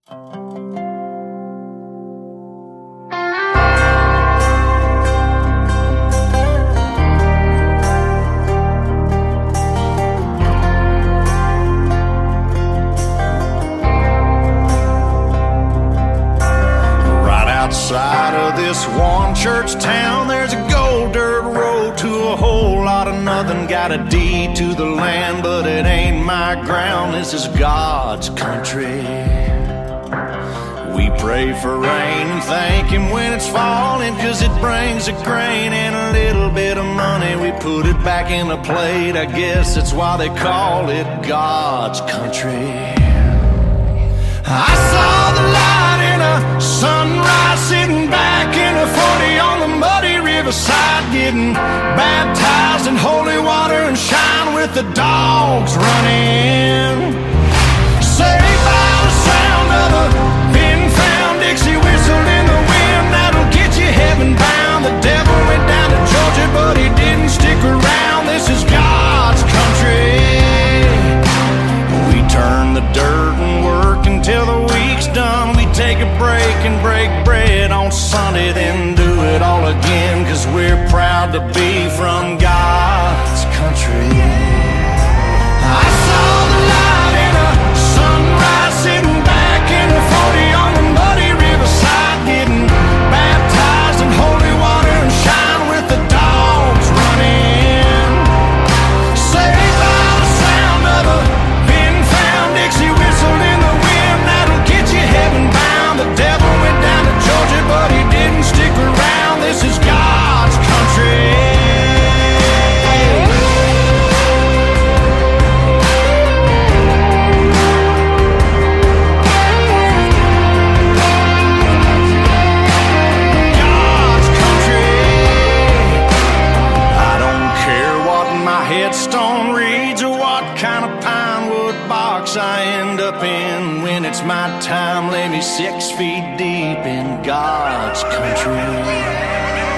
Outside of this one church town, there's a gold dirt road to a whole lot of nothing. Got a deed to the land, but it ain't my ground. This is God's country. We pray for rain and thank Him when it's falling, 'cause it brings a grain and a little bit of money. We put it back in the plate, I guess that's why they call it God's country. I saw the light in a sunrise, sitting back in a 40 on the muddy riverside, getting baptized in holy water and shine with the dogs running. Saved by the sound of a pin-found Dixie whistle in the wind, that'll get you heaven bound. The devil went down to Georgia, but he didn't stick around. This is God's country. We turn the dirt and work until the week's done. We take a break and break bread on Sunday, then do it all again, 'cause we're proud to be from God's country. I saw the light in a sunrise, sitting back in a 40 on the muddy riverside, getting baptized in holy water and shine with the dogs running. Saved by the sound of a pin-found Dixie whistle in the wind, that'll get you heaven bound. The devil went down to Georgia, but he didn't stick around. This is God's country. God's country. I don't care what my headstone reads or what kind of pine wood box I end up in. When it's my time, lay me 6 feet deep in God's country.